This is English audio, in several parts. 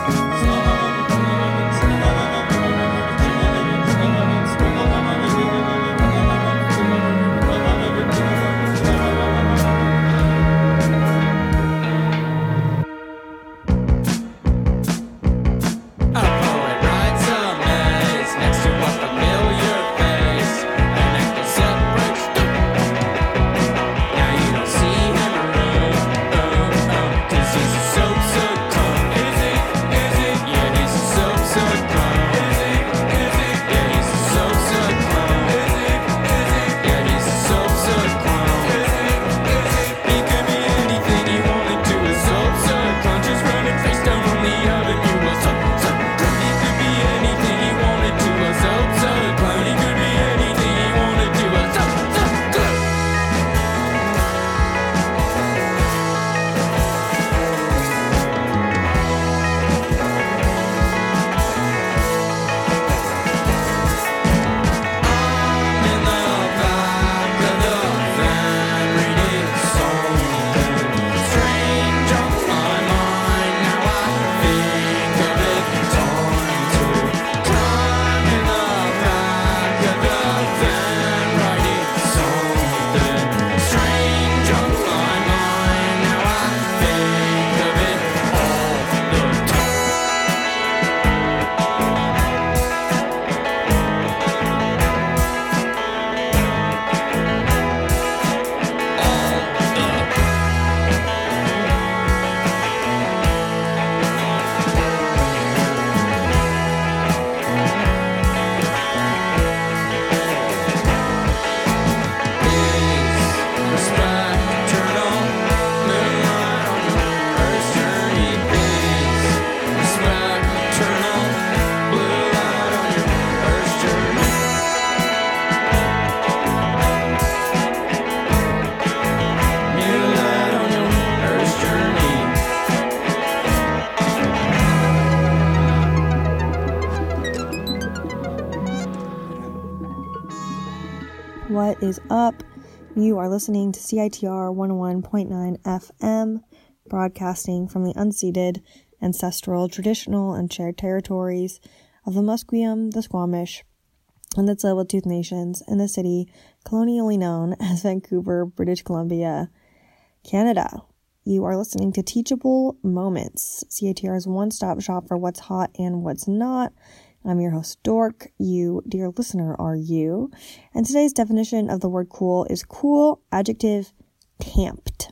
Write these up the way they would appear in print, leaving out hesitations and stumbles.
What is up? You are listening to CITR 101.9 FM, broadcasting from the unceded, ancestral, traditional, and shared territories of the Musqueam, the Squamish, and the Tsleil-Waututh Nations in the city colonially known as Vancouver, British Columbia, Canada. You are listening to Teachable Moments, CITR's one-stop shop for what's hot and what's not. I'm your host, Dork. You, dear listener, are you. And today's definition of the word cool is cool, adjective, tamped.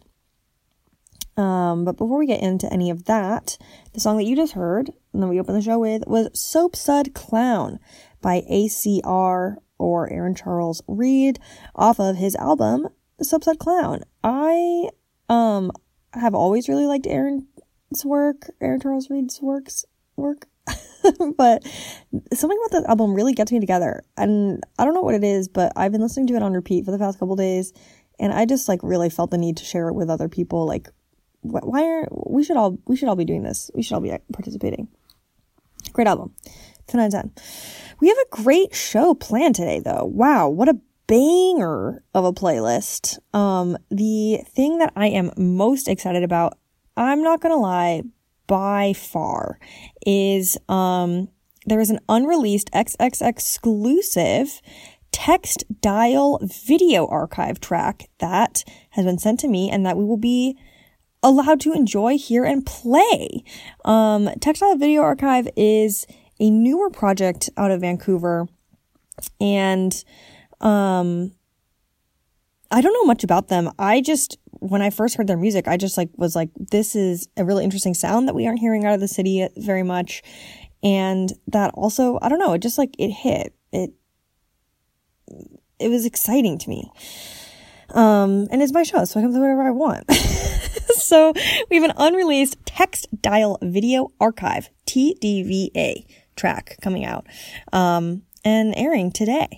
But before we get into any of that, the song that you just heard, and then we opened the show with, was Soapsud Clown by ACR, or Aaron Charles Reed, off of his album, Soapsud Clown. I have always really liked Aaron Charles Reed's work. But something about that album really gets me together, and I don't know what it is, but I've been listening to it on repeat for the past couple days, and I just really felt the need to share it with other people. We should all be doing this. We should all be participating. Great album. 10 out of 10. We have a great show planned today, though. Wow, what a banger of a playlist. The thing that I am most excited about, I'm not gonna lie, by far, is there is an unreleased XX exclusive text dial video archive track that has been sent to me and that we will be allowed to enjoy, hear, and play. Text dial video archive is a newer project out of Vancouver, and I don't know much about them. When I first heard their music, I just was like, this is a really interesting sound that we aren't hearing out of the city very much. And that also, I don't know, it just it hit. It was exciting to me. And it's my show, so I can do whatever I want. So we have an unreleased text dial video archive, TDVA track coming out, and airing today.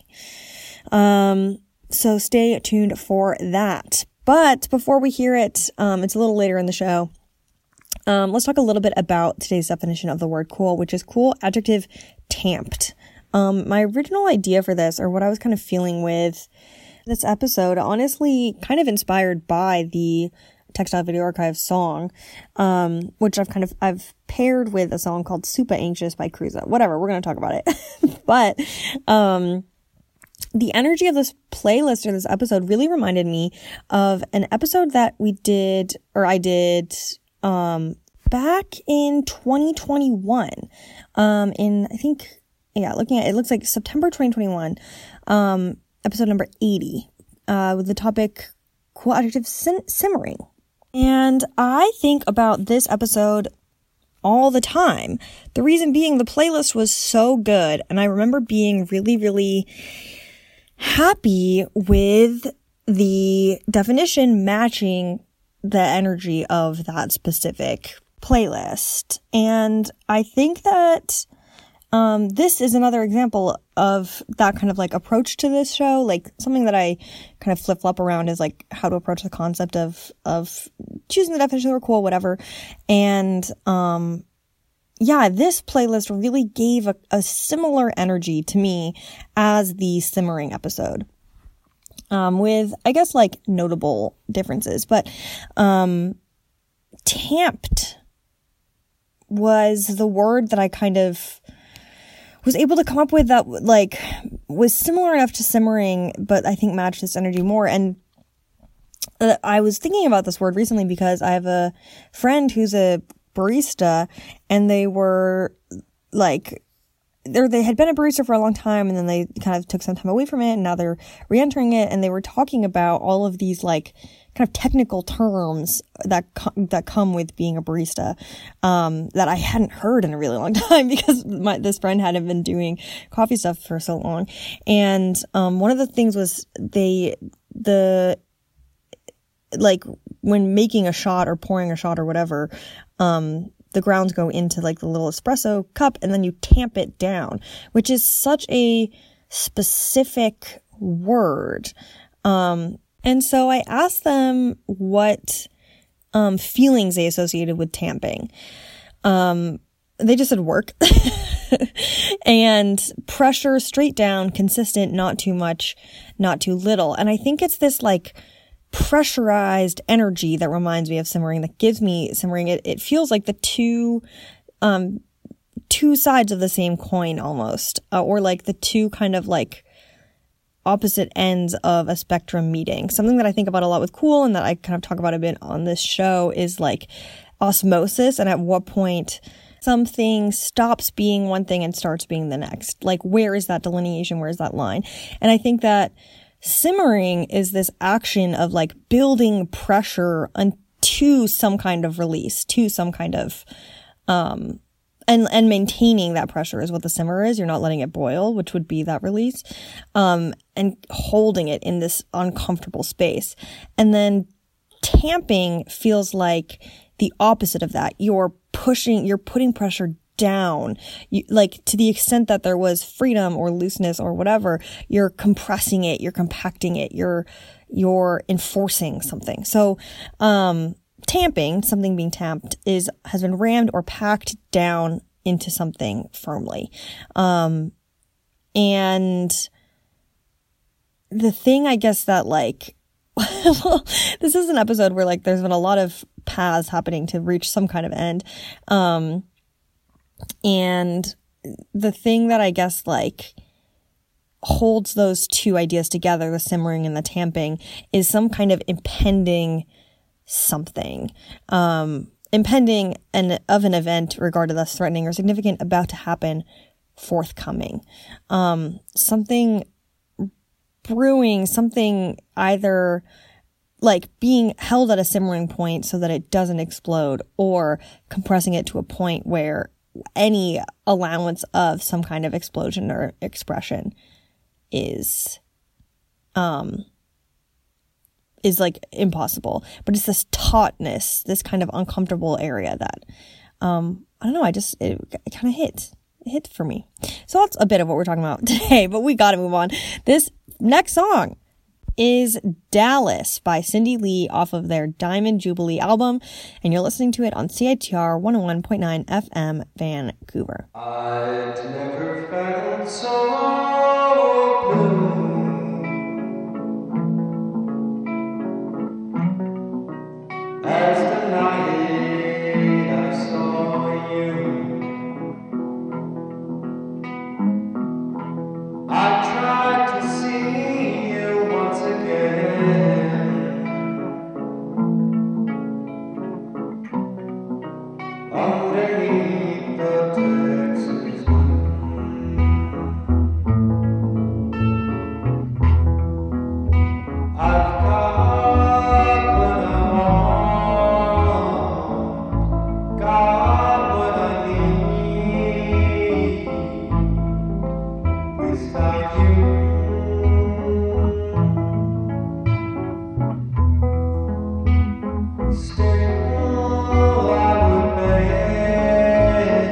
So stay tuned for that. But before we hear it, it's a little later in the show. Let's talk a little bit about today's definition of the word cool, which is cool, adjective, tamped. My original idea for this, or what I was kind of feeling with this episode, honestly kind of inspired by the Textile Video Archive song, which I've paired with a song called Super Anxious by Cruza. Whatever, we're going to talk about it. But, the energy of this playlist or this episode really reminded me of an episode that I did, back in 2021, looking at it, looks like September 2021, episode number 80, with the topic cool adjective simmering. And I think about this episode all the time. The reason being the playlist was so good, and I remember being really, really happy with the definition matching the energy of that specific playlist. And I think that this is another example of that kind of like approach to this show. Like something that I kind of flip-flop around is like how to approach the concept of choosing the definition or cool, whatever. And this playlist really gave a similar energy to me as the simmering episode. With, I guess, like notable differences, but tamped was the word that I kind of was able to come up with that like was similar enough to simmering, but I think matched this energy more. And I was thinking about this word recently because I have a friend who's a barista, and they were like, they had been a barista for a long time, and then they kind of took some time away from it, and now they're re-entering it, and they were talking about all of these like kind of technical terms that come with being a barista, that I hadn't heard in a really long time because this friend hadn't been doing coffee stuff for so long. And one of the things was like when making a shot or pouring a shot or whatever, the grounds go into like the little espresso cup, and then you tamp it down, which is such a specific word. And so I asked them what feelings they associated with tamping. They just said work and pressure, straight down, consistent, not too much, not too little. And I think it's this like pressurized energy that reminds me of simmering, that gives me simmering. It feels like the two sides of the same coin almost, or like the two kind of like opposite ends of a spectrum meeting. Something that I think about a lot with Cool, and that I kind of talk about a bit on this show, is like osmosis, and at what point something stops being one thing and starts being the next. Like, where is that delineation? Where is that line? And I think that simmering is this action of like building pressure to some kind of release, to some kind of, and maintaining that pressure is what the simmer is. You're not letting it boil, which would be that release, and holding it in this uncomfortable space. And then tamping feels like the opposite of that. You're putting pressure down, like to the extent that there was freedom or looseness or whatever, you're compressing it, you're compacting it, you're enforcing something. So, tamping, something being tamped, has been rammed or packed down into something firmly. And the thing, I guess, that like, well, this is an episode where like there's been a lot of paths happening to reach some kind of end. And the thing that I guess like holds those two ideas together, the simmering and the tamping, is some kind of impending something, impending of an event regarded as threatening or significant, about to happen, forthcoming, something brewing, something either like being held at a simmering point so that it doesn't explode, or compressing it to a point where any allowance of some kind of explosion or expression is like impossible. But it's this tautness, this kind of uncomfortable area that, I don't know, it kind of hit for me. So that's a bit of what we're talking about today, but we gotta move on. This next song is Dallas by Cindy Lee off of their Diamond Jubilee album, and you're listening to it on CITR 101.9 FM Vancouver. I'd never felt so blue as the night I saw you. I tried to see you once again. Underneath the Texas moon, I've got what I want, got what I need without you. Still, I would beg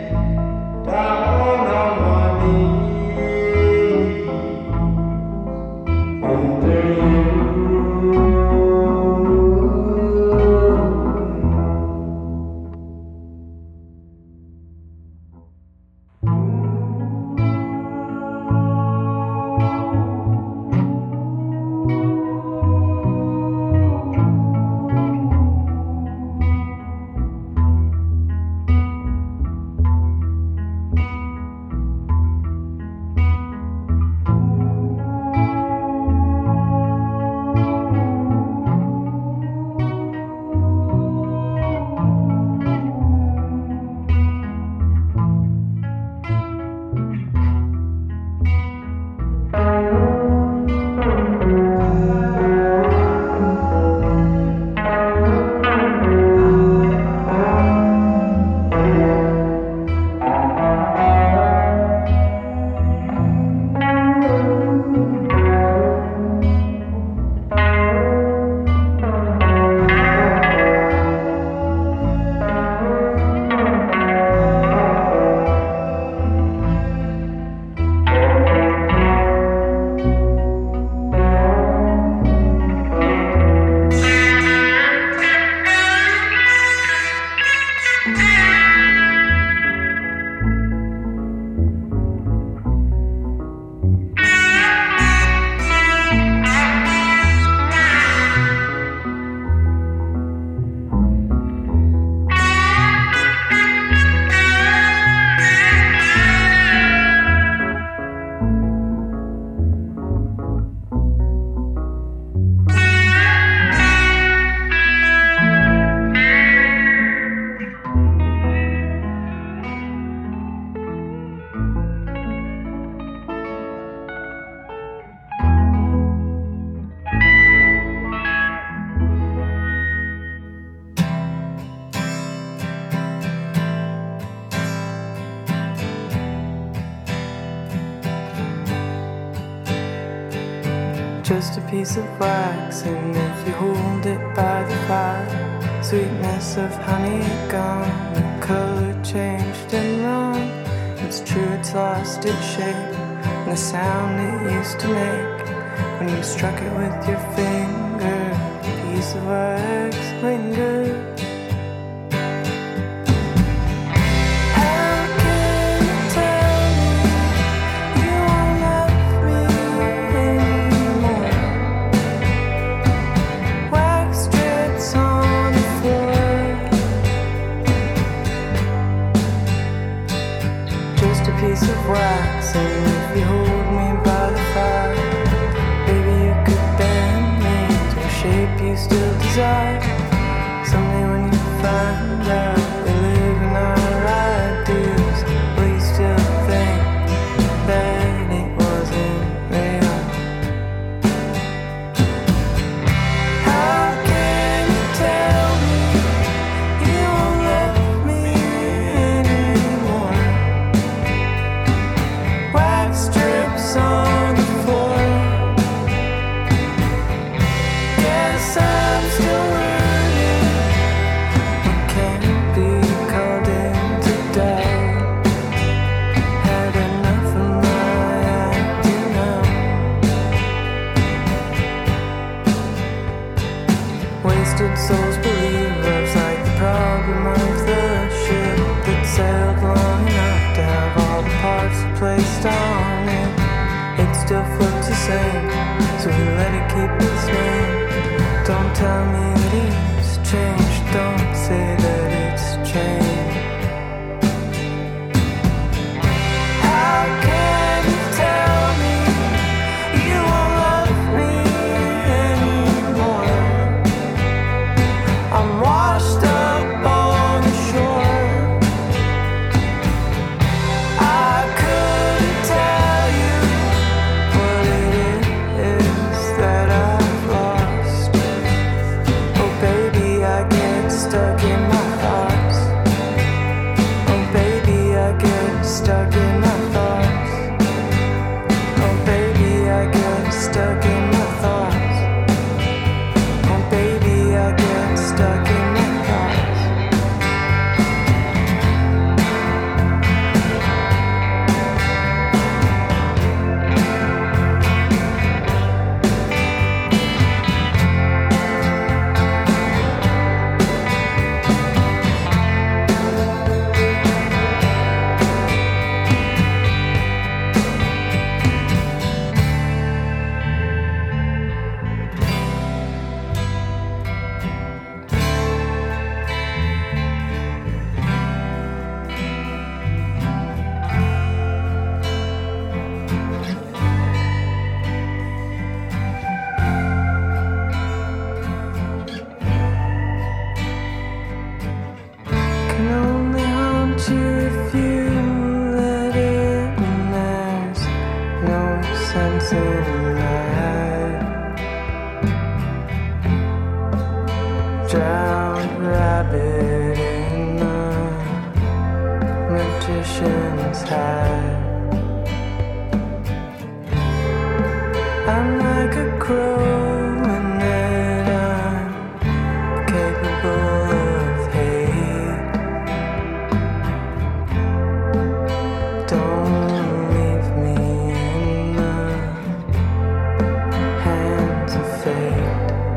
down on my knees under you. Just a piece of wax, and if you hold it by the fire, sweetness of honeycomb, the color changed and wrong. It's true, it's lost its shape, and the sound it used to make when you struck it with your finger. A piece of wax lingered. Piece of wax, and if you hold me by the fire, baby, you could bend me to a shape you still desire. Someday when you find out we live in our ideals, will you still think that it wasn't real? How can you tell me you won't love me anymore? Wax strips on the floor. Guess I'm still can only haunt you if you let it, and there's no sense in life. Drowned rabbit in the magician's hat. I'm like a crow and that I'm capable of hate. Don't leave me in the hands of fate.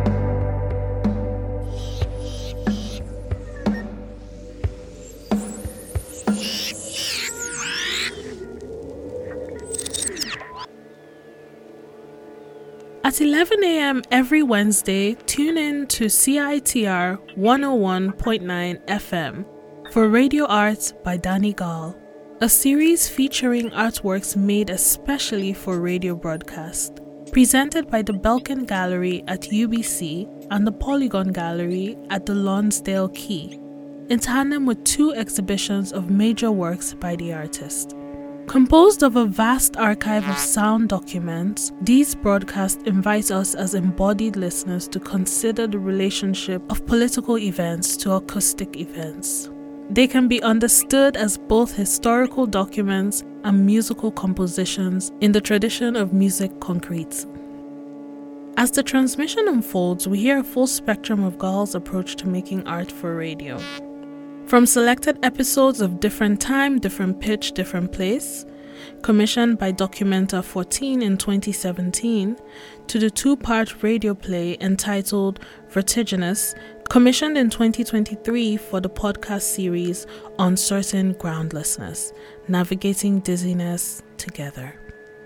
At 11 a.m. every Wednesday, tune in to CITR 101.9 FM for Radio Arts by Danny Gall, a series featuring artworks made especially for radio broadcast, presented by the Belkin Gallery at UBC and the Polygon Gallery at the Lonsdale Quay, in tandem with 2 exhibitions of major works by the artist. Composed of a vast archive of sound documents, these broadcasts invite us as embodied listeners to consider the relationship of political events to acoustic events. They can be understood as both historical documents and musical compositions in the tradition of musique concrète. As the transmission unfolds, we hear a full spectrum of Gall's approach to making art for radio. From selected episodes of Different Time, Different Pitch, Different Place, commissioned by Documenta 14 in 2017, to the 2-part radio play entitled Vertiginous, commissioned in 2023 for the podcast series Uncertain Groundlessness, Navigating Dizziness Together.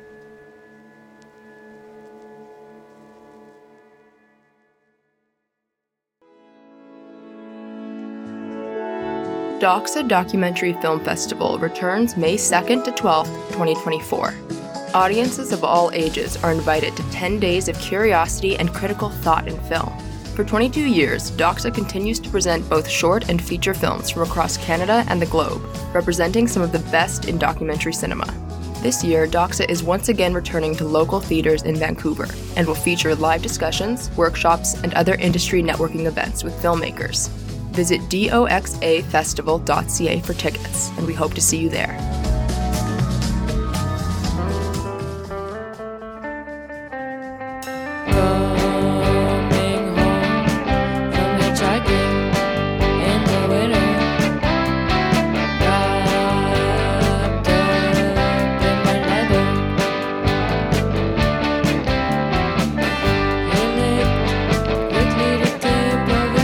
Doxa Documentary Film Festival returns May 2nd to 12th, 2024. Audiences of all ages are invited to 10 days of curiosity and critical thought in film. For 22 years, Doxa continues to present both short and feature films from across Canada and the globe, representing some of the best in documentary cinema. This year, Doxa is once again returning to local theaters in Vancouver and will feature live discussions, workshops, and other industry networking events with filmmakers. Visit doxafestival.ca for tickets, and we hope to see you there.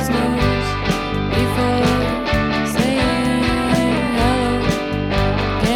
Before saying hello,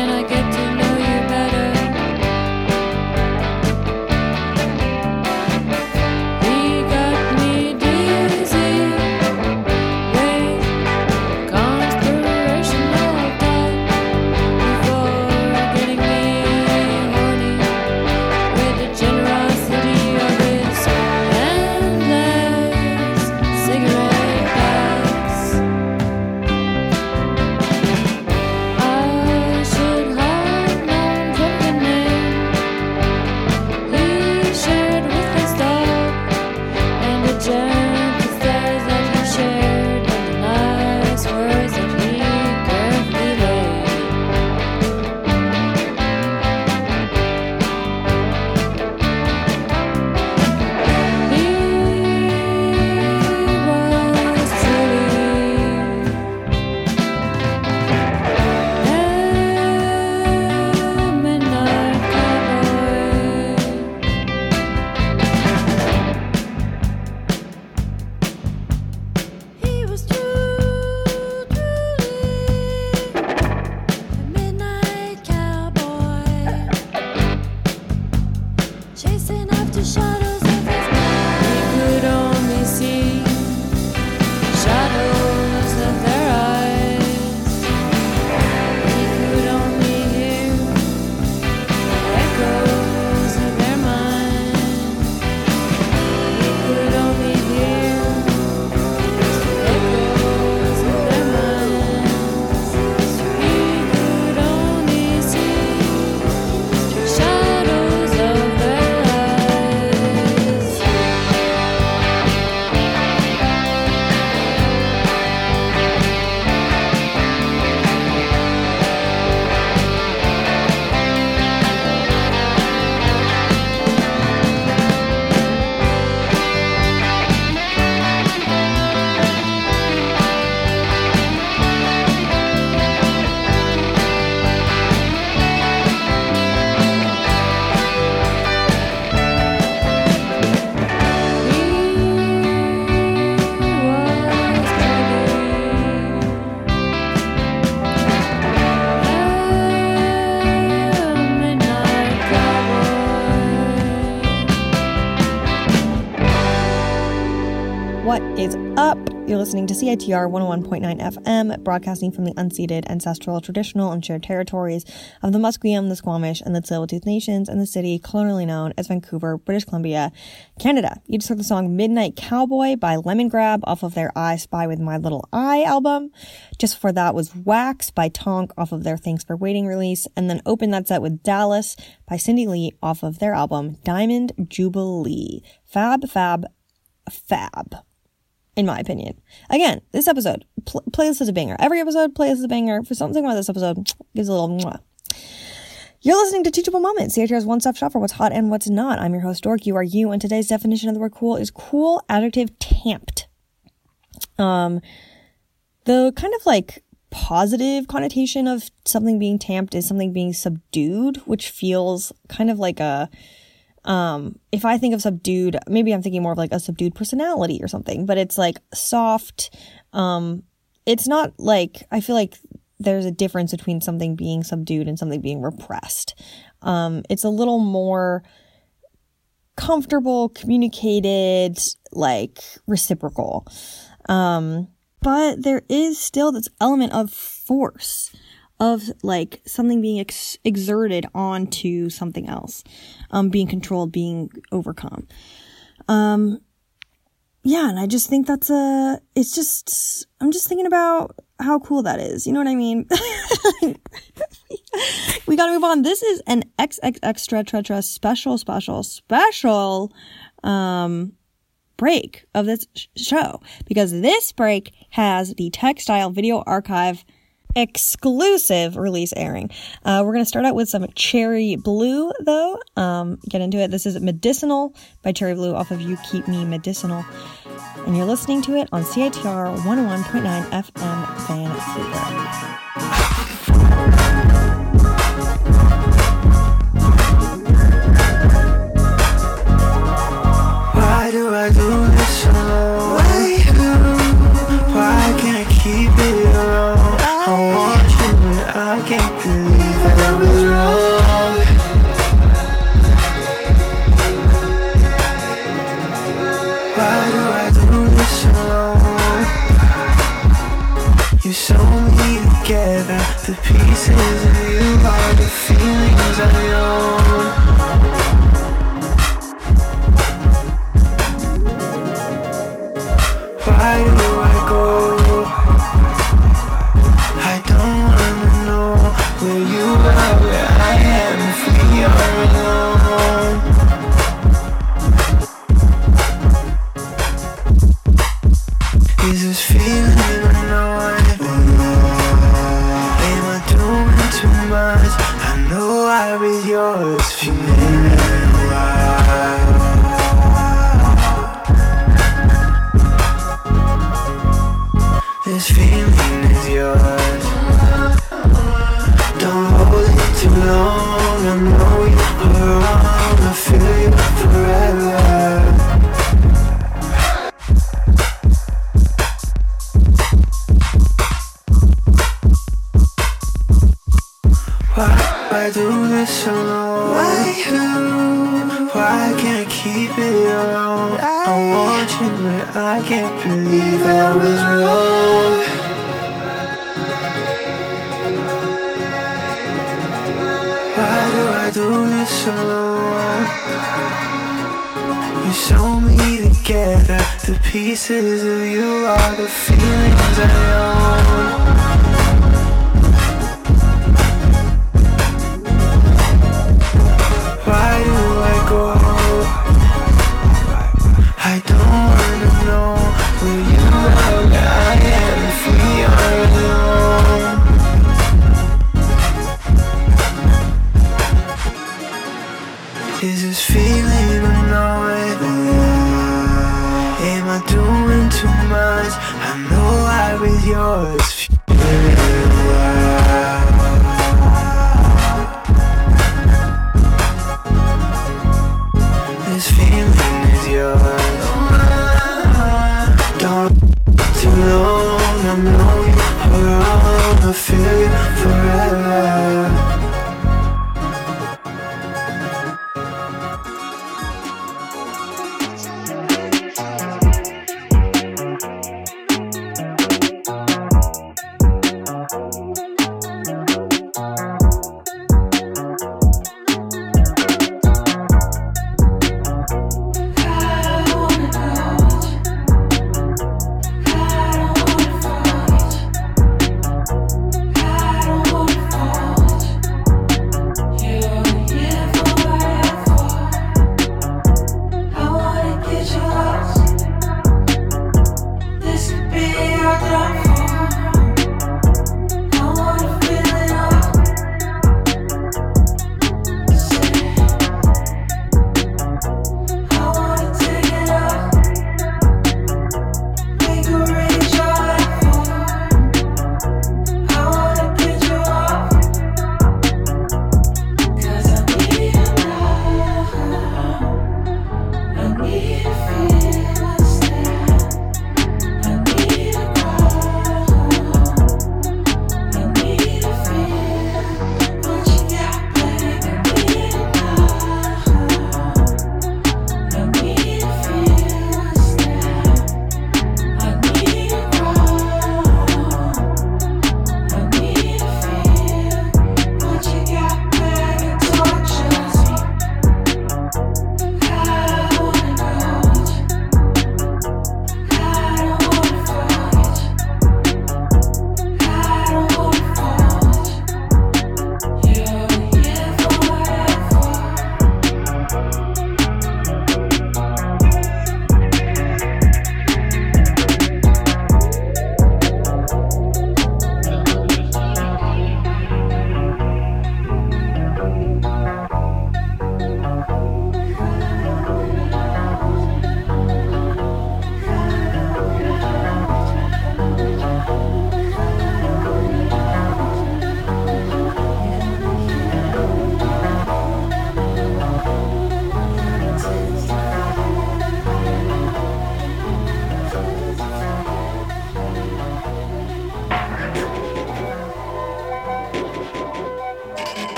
You're listening to CITR 101.9 FM, broadcasting from the unceded, ancestral, traditional, and shared territories of the Musqueam, the Squamish, and the Tsleil-Waututh Nations in the city colonially known as Vancouver, British Columbia, Canada. You just heard the song Midnight Cowboy by Lemongrab off of their I Spy with My Little Eye album. Just before that was Wax by Tonk off of their Thanks for Waiting release, and then opened that set with Dallas by Cindy Lee off of their album Diamond Jubilee. Fab, in my opinion. Again, this episode, playlist is a banger. Every episode, playlist is a banger. For something about this episode, gives a little mwah. You're listening to Teachable Moments, CITR's one-stop shop for what's hot and what's not. I'm your host, Dork. You are you, and today's definition of the word cool is cool, adjective, tamped. The kind of like positive connotation of something being tamped is something being subdued, which feels kind of like a, if I think of subdued, maybe I'm thinking more of like a subdued personality or something, but it's like soft. It's not like, I feel like there's a difference between something being subdued and something being repressed. It's a little more comfortable, communicated, like reciprocal. But there is still this element of force, of like something being exerted onto something else, being controlled, being overcome. Yeah, and I just think I'm just thinking about how cool that is. You know what I mean? We gotta move on. This is an XXX special, break of this show, because this break has the Textile Video Archive exclusive release airing. We're going to start out with some Cherry Blue, though. Get into it. This is Medicinal by Cherry Blue off of You Keep Me Medicinal. And you're listening to it on CITR 101.9 FM Vancouver. Why do I do this alone? Why can't I keep it alone? I want you, but I can't believe that I was wrong. Why do I do this alone? You sew me together, the pieces of you are the feelings I own. Why do I go? I don't wanna know where you are, where I am, if we are alone. Is this feeling annoying? Am I doing too much? I know I was yours, feeling wild. This feeling is yours. Don't hold it too long. I know you're wrong. I feel you forever. Why I do this alone? Why can't I keep it alone? I want you, but I can't believe I was wrong. Why do I do this alone? You sew me together, the pieces of you are the feelings I own. Why do I go? I don't wanna know where you are, where I am, if we are alone. Is this feeling annoying? Am I doing too much? I know I was yours, feeling wild. This feeling is yours. Don't too long. I know you're wrong. I feel you forever.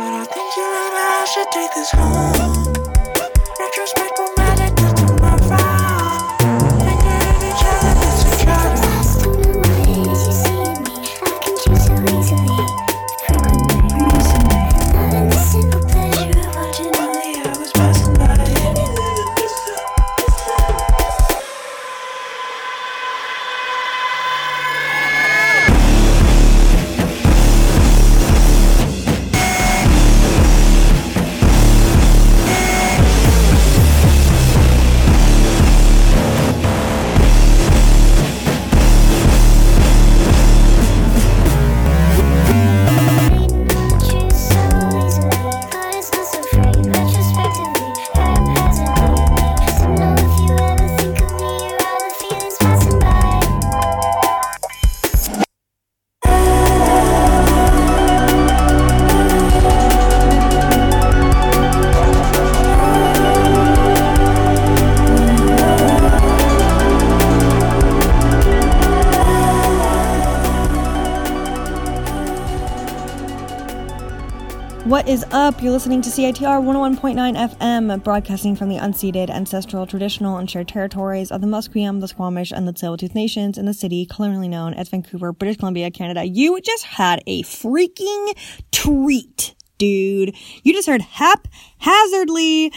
but I think you're right, I should take this home. Retrospect will matter till tomorrow. Finger in each other, it's a shadow. Lost in the ways you see me, I can choose so easily. Not in the simple pleasure of watching all the hours passing by. What is up? You're listening to CITR 101.9 FM, broadcasting from the unceded, ancestral, traditional, and shared territories of the Musqueam, the Squamish, and the Tsleil-Waututh Nations in the city colonially known as Vancouver, British Columbia, Canada. You just had a freaking treat, dude. You just heard Haphazardly.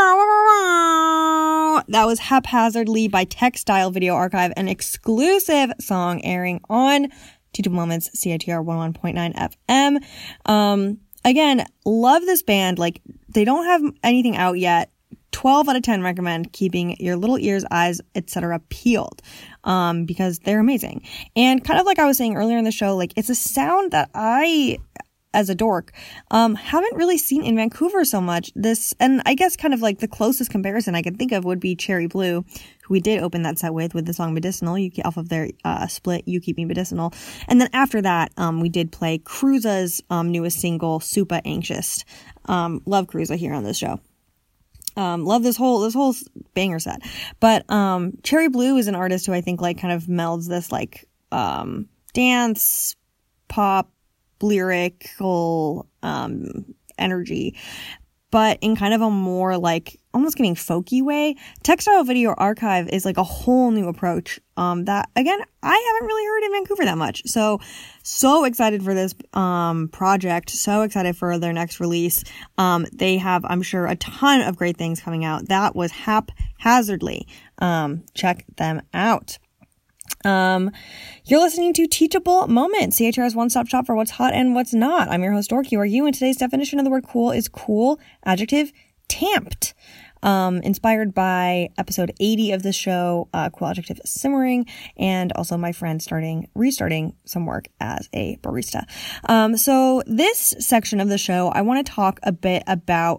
That was Haphazardly by Textile Video Archive, an exclusive song airing on Teachable Moments, CITR 101.9 FM. Again, love this band. Like, they don't have anything out yet. 12 out of 10 recommend keeping your little ears, eyes, etc. peeled, because they're amazing. And kind of like I was saying earlier in the show, like, it's a sound that I, as a dork, haven't really seen in Vancouver so much. And I guess kind of like the closest comparison I can think of would be Cherry Blue, who we did open that set with the song Medicinal, off of their split, You Keep Me Medicinal. And then after that, we did play Cruza's newest single, Super Anxious. Love Cruza here on this show. Love this whole banger set. But Cherry Blue is an artist who I think like kind of melds this like dance, pop, lyrical energy, but in kind of a more like almost getting folky way. Textile Video Archive is like a whole new approach that, again, I haven't really heard in Vancouver that much. So excited for this project. So excited for their next release. They have, I'm sure, a ton of great things coming out. That was Haphazardly. Check them out. You're listening to Teachable Moments, CHR's one-stop shop for what's hot and what's not. I'm your host, Dork. You are you, and today's definition of the word cool is cool, adjective, tamped. Inspired by episode 80 of the show, cool adjective, simmering, and also my friend restarting some work as a barista. So this section of the show, I want to talk a bit about,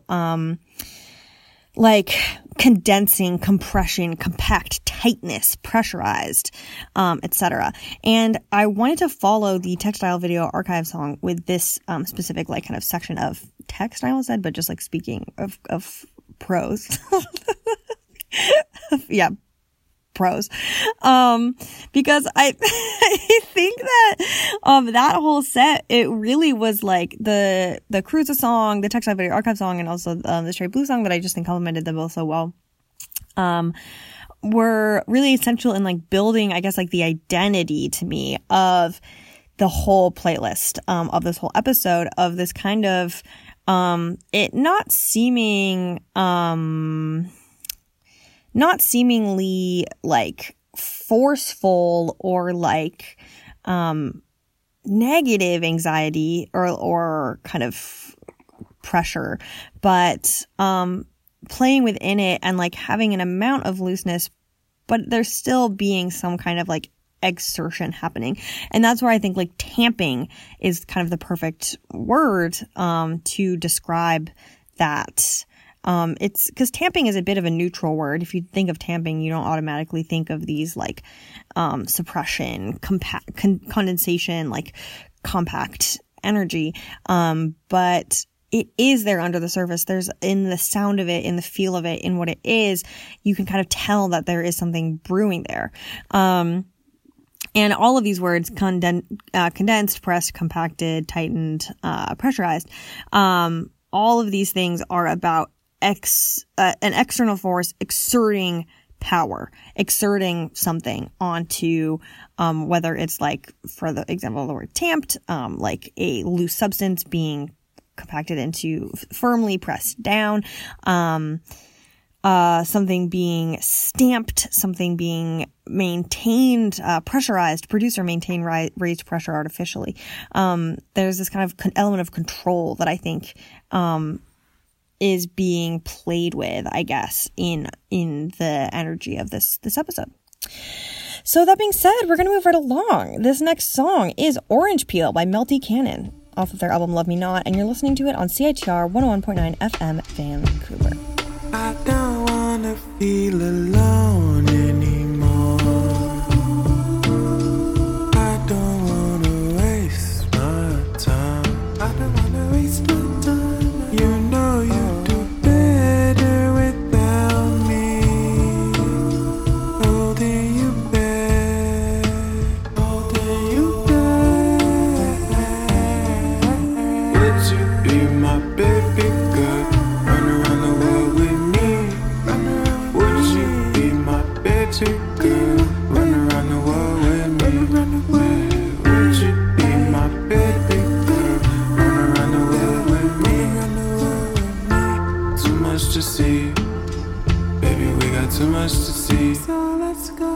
like condensing, compression, compact, tightness, pressurized, etc. And I wanted to follow the Textile Video Archive song with this specific like kind of section of text, I almost said, but just like speaking of prose. Yeah, prose. Because I think that that whole set, it really was like the Cruza song, the Textile Video Archive song, and also the Cherry Blue song that I just think complemented them both so well, were really essential in like building, I guess, like the identity to me of the whole playlist, of this whole episode, of this kind of it not seemingly like forceful or like negative anxiety or kind of pressure, but playing within it and like having an amount of looseness, but there's still being some kind of like exertion happening. And that's where I think like tamping is kind of the perfect word to describe that. It's because tamping is a bit of a neutral word. If you think of tamping, you don't automatically think of these like suppression, condensation, like compact energy. But it is there under the surface. There's in the sound of it, in the feel of it, in what it is, you can kind of tell that there is something brewing there. And all of these words, condensed, pressed, compacted, tightened, pressurized, all of these things are about an external force exerting power, exerting something onto, whether it's like, for the example of the word tamped, like a loose substance being compacted into firmly pressed down, something being stamped, something being maintained, pressurized, produce or maintain raised pressure artificially. There's this kind of element of control that I think, is being played with, I guess, in the energy of this episode. So that being said, we're going to move right along. This next song is Orange Peel by Melty Cannon off of their album Love Me Not, and you're listening to it on CITR 101.9 FM Vancouver. I don't wanna feel alone anymore. I don't wanna waste my time. I don't wanna waste my time. You know you do better without me. Holding you back, holding you back. Would you be my baby girl? Run around the world with me. Would you be my baby girl? Run around the world with me. Would you be my baby girl? Run around the world with me. Too much to see, baby, we got too much to see. So let's go.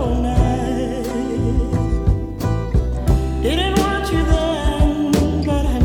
Didn't want you then, but I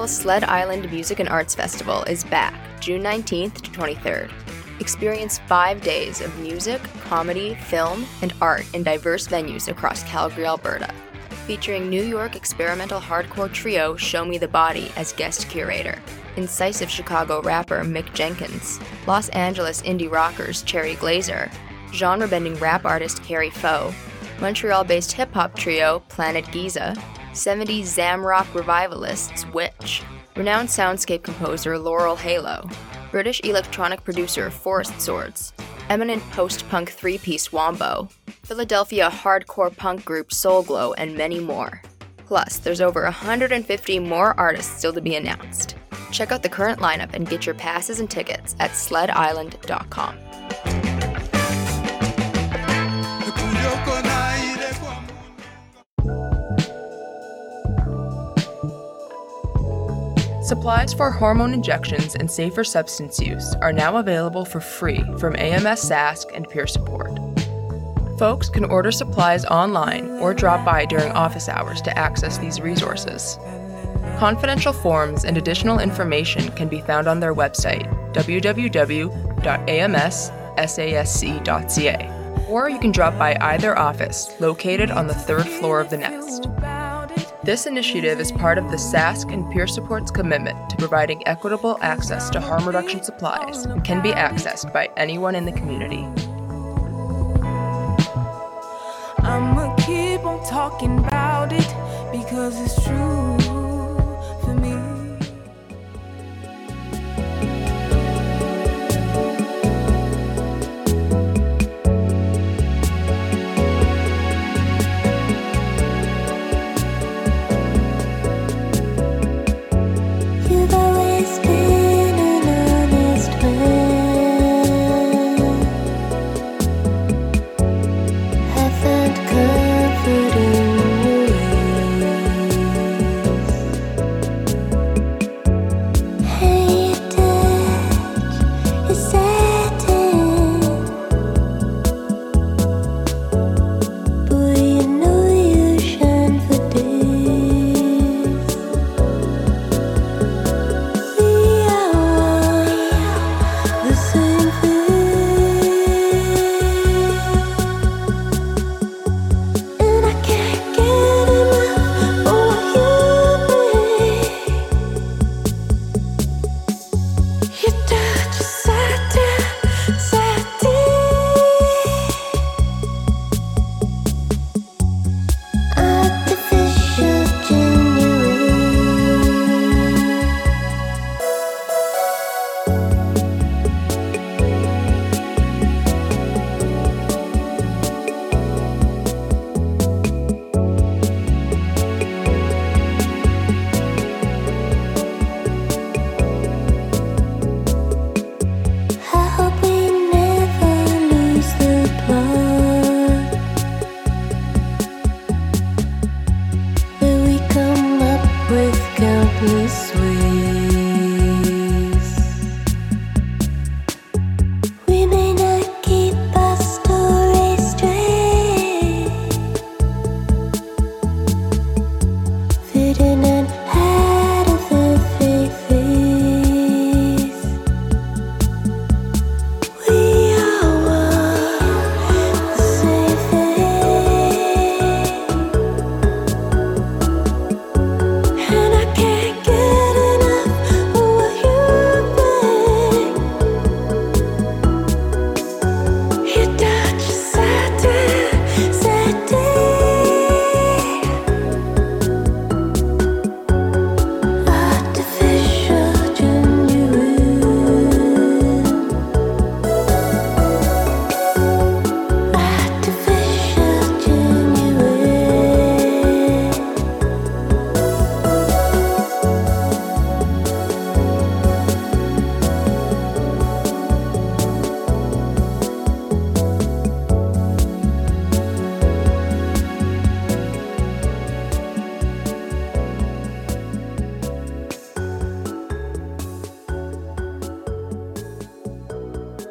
Sled Island Music and Arts Festival is back June 19th to 23rd. Experience 5 days of music, comedy, film, and art in diverse venues across Calgary, Alberta. Featuring New York experimental hardcore trio Show Me the Body as guest curator, incisive Chicago rapper Mick Jenkins, Los Angeles indie rockers Cherry Glazer, genre-bending rap artist Carrie Foe, Montreal-based hip-hop trio Planet Giza, 70s Zamrock revivalists Witch, renowned soundscape composer Laurel Halo, British electronic producer Forest Swords, eminent post-punk three-piece Wombo, Philadelphia hardcore punk group Soul Glow, and many more. Plus, there's over 150 more artists still to be announced. Check out the current lineup and get your passes and tickets at sledisland.com. Supplies for hormone injections and safer substance use are now available for free from AMS Sask and Peer Support. Folks can order supplies online or drop by during office hours to access these resources. Confidential forms and additional information can be found on their website, www.amssasc.ca, or you can drop by either office, located on the 3rd floor of the Next. This initiative is part of the Sask and Peer Support's commitment to providing equitable access to harm reduction supplies and can be accessed by anyone in the community. I'ma keep on talking about it because it's true for me. You've always been an honest man. I found comfort in you.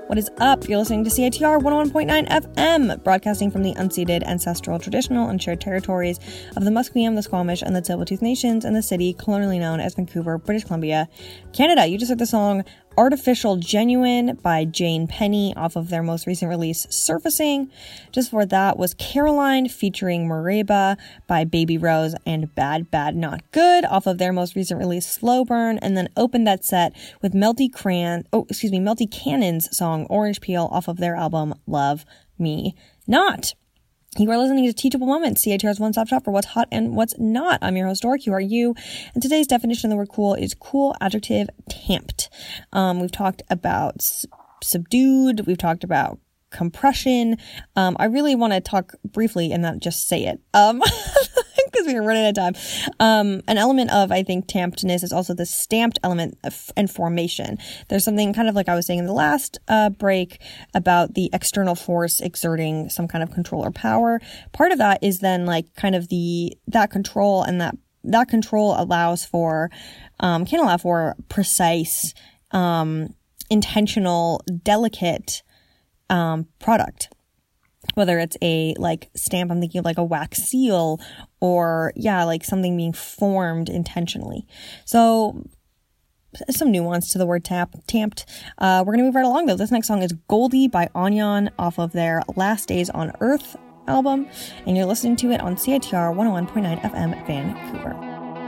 What is up? You're listening to CITR 101.9 FM, broadcasting from the unceded, ancestral, traditional, and shared territories of the Musqueam, the Squamish, and the Tsleil-Waututh Nations in the city colonially known as Vancouver, British Columbia, Canada. You just heard the song Artificial Genuine by Jane Penny off of their most recent release, Surfacing. Just before that was Caroline featuring Mereba by Baby Rose and Bad Bad Not Good off of their most recent release, Slow Burn, and then opened that set with Melty Cannon's song Orange Peel off of their album Love Me Not. You are listening to Teachable Moments, CITR's one-stop shop for what's hot and what's not. I'm your host, Dork. You are you. And today's definition of the word cool is cool adjective tamped. We've talked about subdued. We've talked about compression. I really want to talk briefly and not just say it. Because we're running out of time. An element of, I think, tampedness is also the stamped element and formation. There's something kind of like I was saying in the last break about the external force exerting some kind of control or power. Part of that is then like kind of that control, and that control allows for, can allow for precise, intentional, delicate product. Whether it's a like stamp, I'm thinking of like a wax seal, or like something being formed intentionally. So some nuance to the word tamped. We're going to move right along though. This next song is Goldie by Onion off of their Last Days on Earth album. And you're listening to it on CITR 101.9 FM Vancouver.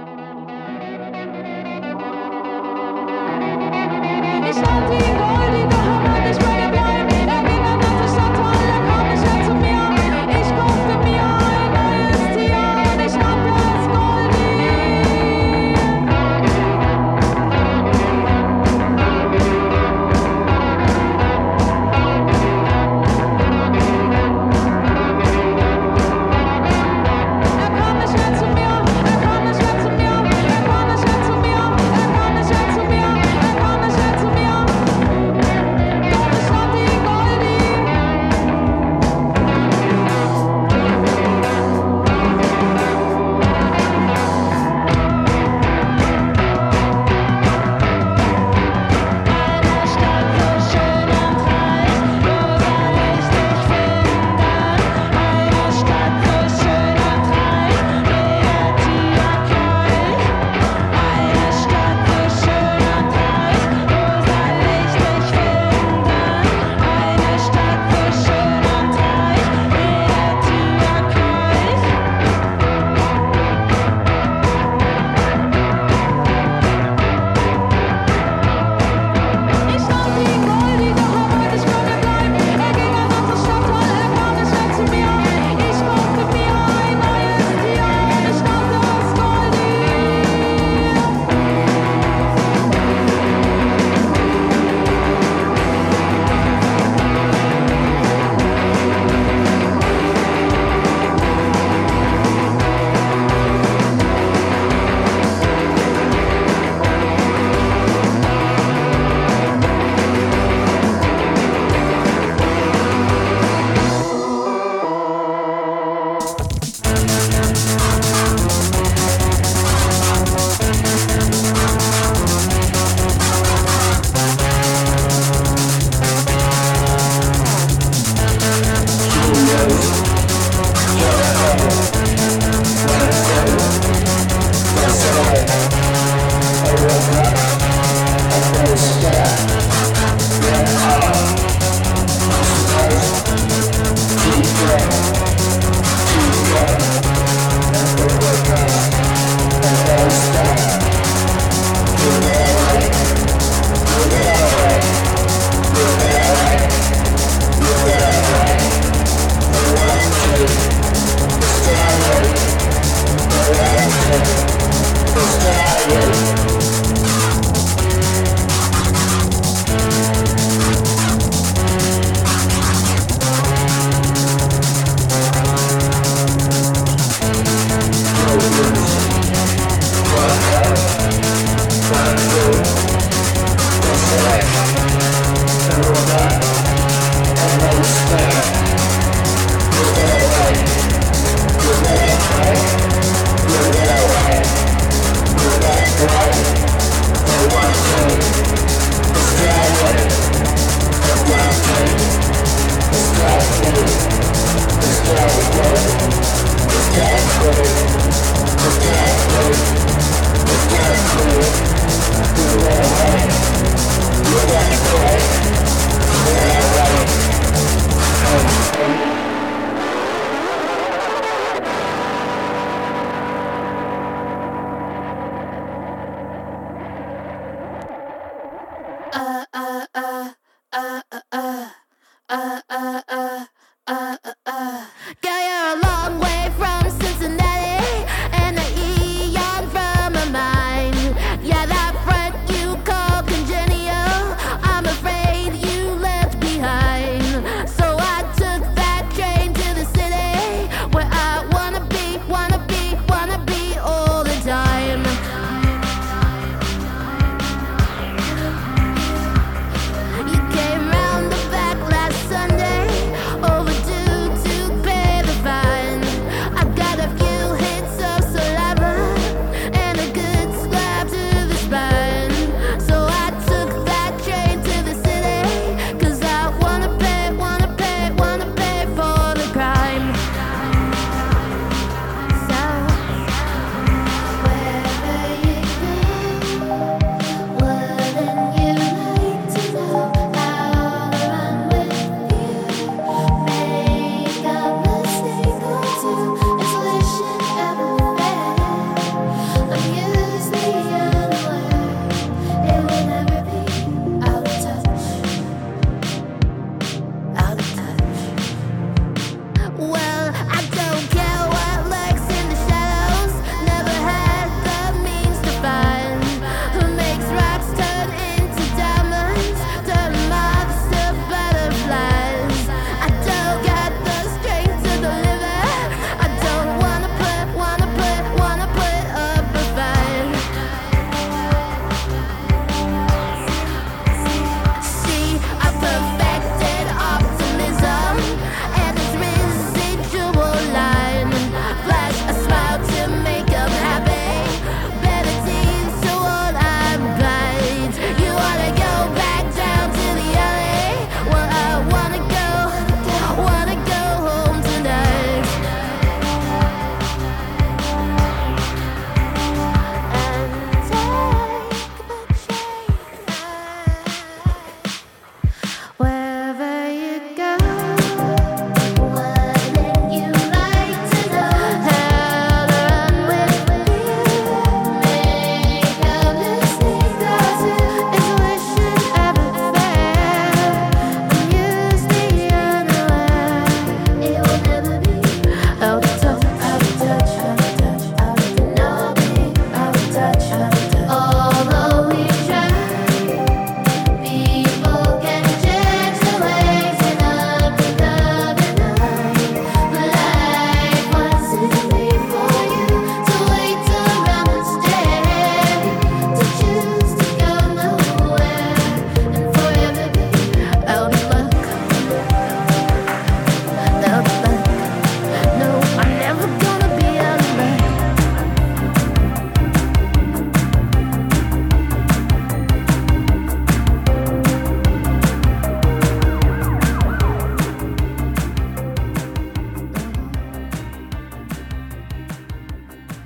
It's not the Goldie, the hammer, this way of life. I promise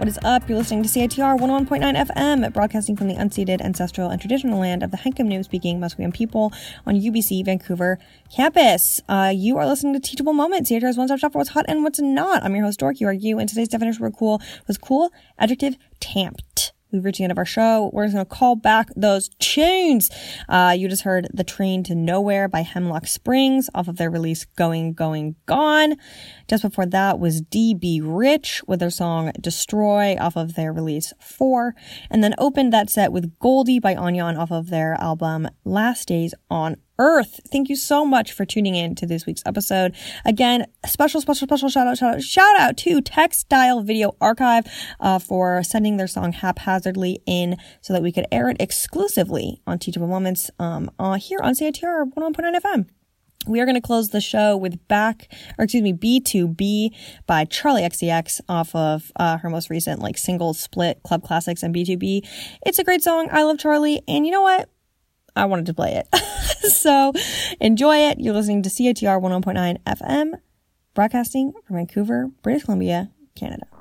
What is up? You're listening to CITR 101.9 FM, broadcasting from the unceded, ancestral, and traditional land of the Hankam-Speaking Musqueam people on UBC Vancouver campus. You are listening to Teachable Moments, CITR's one-stop shop for what's hot and what's not. I'm your host, Dork. You are you, and today's definition for cool was cool, adjective, tamped. We've reached the end of our show. We're just going to call back those tunes. You just heard The Train to Nowhere by Hemlock Springs off of their release Going, Going, Gone. Just before that was D.B. Rich with their song Destroy off of their release 4. And then opened that set with Goldie by Anyan off of their album Last Days on Earth. Thank you so much for tuning in to this week's episode. Again, special shout out to Textile Video Archive for sending their song haphazardly in so that we could air it exclusively on Teachable Moments here on CITR 101.9 FM. We are going to close the show with B2B by Charlie XCX off of her most recent single split Club Classics and B2B. It's a great song. I love Charlie, and you know what? I wanted to play it. So enjoy it. You're listening to CITR 101.9 FM, broadcasting from Vancouver, British Columbia, Canada.